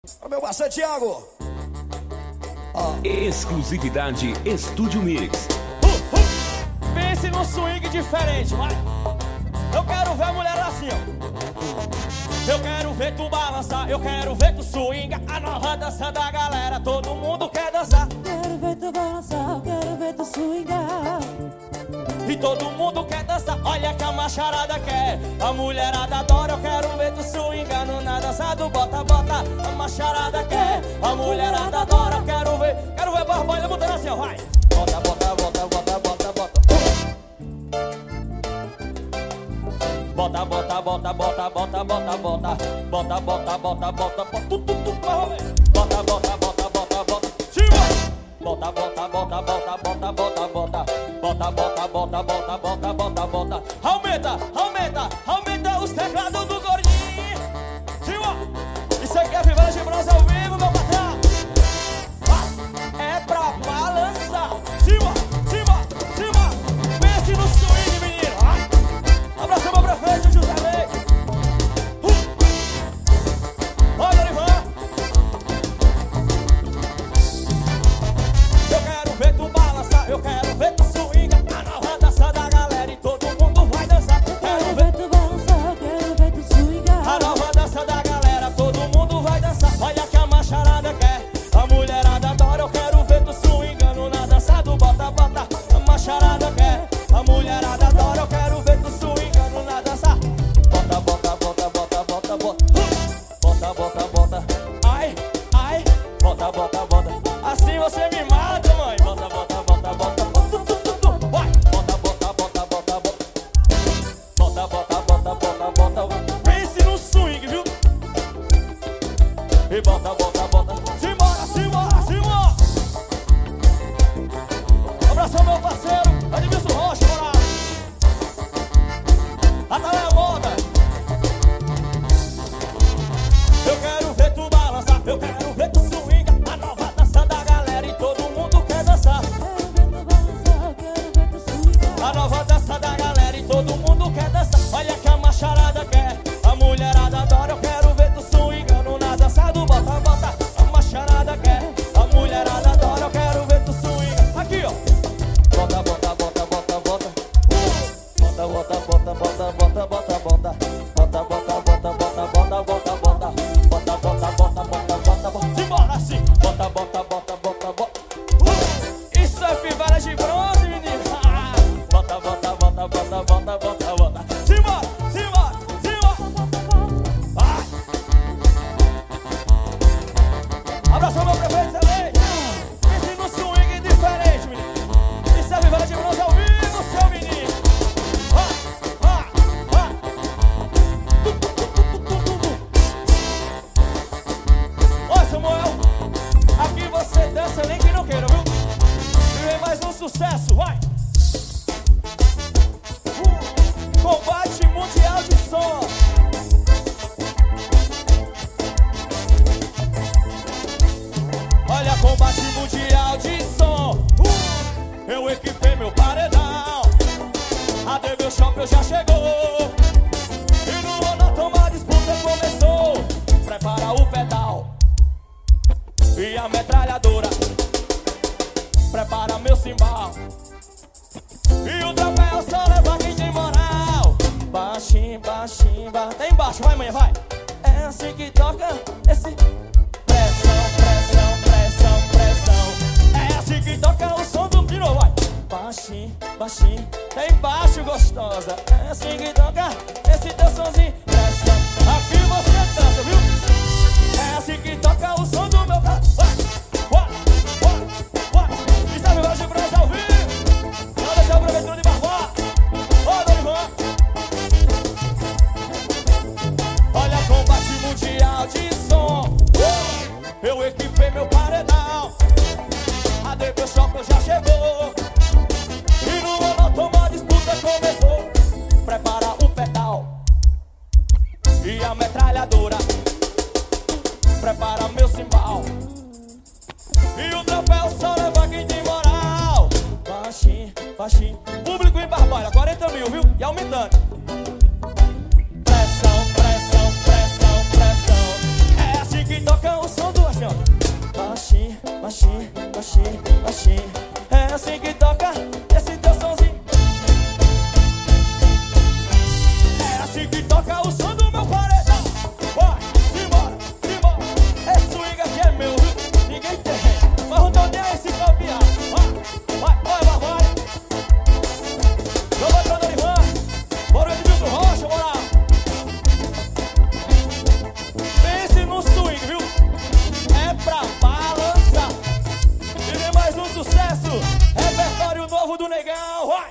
Meu parceiro Thiago. Exclusividade Estúdio Mix. Pense num swing diferente, vai. Eu quero ver a mulher assim, ó. Eu quero ver tu balançar, eu quero ver tu swinga. A nova dança da galera, todo mundo quer dançar. Quero ver tu balançar, eu quero ver tu swingar. E todo mundo quer dançar, olha que a macharada quer. A mulherada adora, eu quero ver tu swingando na dança do bota, bota. A macharada quer, a mulherada adora, eu quero ver barbalha botando assim, ó, vai. Bota, bota, bota, bota, bota, bota. Bota, bota, bota, bota, bota, bota, bota. Bota, bota, bota, bota, bota, tu, tu, tu, bota, bota, bota, bota, bota. Bota, bota, bota, bota, bota, bota, bota. Bota, bota, bota, bota, bota, bota, bota. Aumenta, aumenta, aumenta os teclados do gordinho. Isso aqui é Vivela de Bronze ao vivo, meu patrão. É pra balançar. Cima, cima, cima. Pense no swing, menino. Abraço meu prefeito, José Leite. Olha, Ivan. Eu quero ver tu balançar, eu quero ver tu swinga. A nova dança da galera e todo mundo vai dançar. Quero ver tu balançar, eu quero ver tu swingar. A nova dança da galera, todo mundo vai dançar. Olha que a macharada quer, a mulherada adora. Eu quero ver tu swingando na dança do bota, bota. A macharada quer, a mulherada adora. Eu quero ver tu swingando na dança. Bota, bota, bota, bota, bota, bota. Bota, bota, bota. Ai, ai. Bota, bota, bota. Assim você me mata, mãe. Bota, bota, bota, bota. Vai. Bota, bota, bota, bota, bota. Bota, bota, bota, bota, bota. Pense no swing, viu? E bota, bota, bota. Simbora, simbora, simbora. Abração meu parceiro Edmilson Rocha, bora. Atalé Moda. Eu quero ver tu balançar, eu quero ver tu swinga. A nova dança da galera e todo mundo quer dançar. Quero ver tu balançar, eu quero ver tu swingar. A nova dança da galera e todo mundo quer dançar. Olha que a macharada quer, a mulherada adora. Eu quero ver tu swingando na dança do bota, bota. A macharada quer, a mulherada adora. Eu quero ver tu swingar. Aqui, ó. Bota, bota, bota, bota, bota. Bota, bota, bota, bota, bota, bota, bota. Bota, bota, bota, bota, bota, bota, bota. Bota, bota, bota, bota, bota, bota. Simbora assim. Bota, bota, bota, bota, bota. Isso é Vivela de Bronze, menino. Bota, bota, bota, bota, bota, bota, bota. Simbora, simbora, simbora. Vai. Abraço meu prefeito Zelei. Pense no swing diferente, menino. Isso é Vivela de Bronze ao vivo, seu menino. Ó, Samuel, aqui você dança nem que não queira, viu? E vem mais um sucesso, vai! Combate mundial de som. Olha, combate mundial de som. Eu equipei meu paredão. A DB Shop já chegou. E no Monotoma a disputa começou. Prepara o pedal e a metralhadora. Prepara meu cimbal. E o troféu só leva quem tem moral. Baixinho, baixinho, baixinho. Tá embaixo, vai manhã, vai. É assim que toca esse. Pressão, pressão, pressão, pressão. É assim que toca o som do pino, vai. Baixinho, baixinho. Tá embaixo, gostosa. É assim que toca esse teu sonzinho. Pressão, aqui você dança, viu? É assim que toca o som do meu braço. Vai, vai, vai, vai. Isso é Vivela de Bronze ao vivo. Não deixa o prefeito de Barbosa. Ó, Dorivan. Olha, combate mundial de som. Eu equipei meu paredão. A DB Shop já chegou. E no Monotoma a disputa começou. Prepara o pedal e a metralhadora. Prepara meu cimbal. E o troféu só leva quem tem moral. Baixinho, baixinho. Público em Barbalha, 40 mil, viu? E aumentando. Pressão, pressão, pressão, pressão. É assim que toca o Achei, achei.